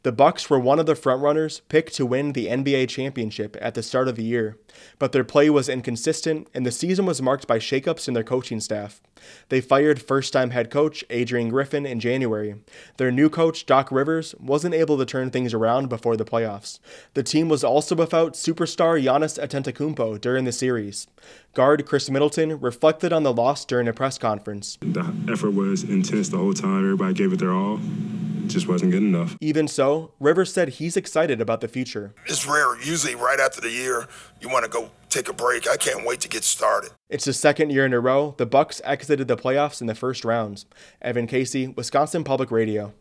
The Bucks were one of the frontrunners picked to win the NBA championship at the start of the year, but their play was inconsistent and the season was marked by shakeups in their coaching staff. They fired first-time head coach Adrian Griffin in January. Their new coach, Doc Rivers, wasn't able to turn things around before the playoffs. The team was also without superstar Giannis Antetokounmpo during the series. Guard Chris Middleton reflected on the loss during a press conference. The effort was intense the whole time. Everybody gave it their all. Just wasn't good enough. Even so, Rivers said he's excited about the future. It's rare. Usually right after the year, you want to go take a break. I can't wait to get started. It's the second year in a row the Bucks exited the playoffs in the first round. Evan Casey, Wisconsin Public Radio.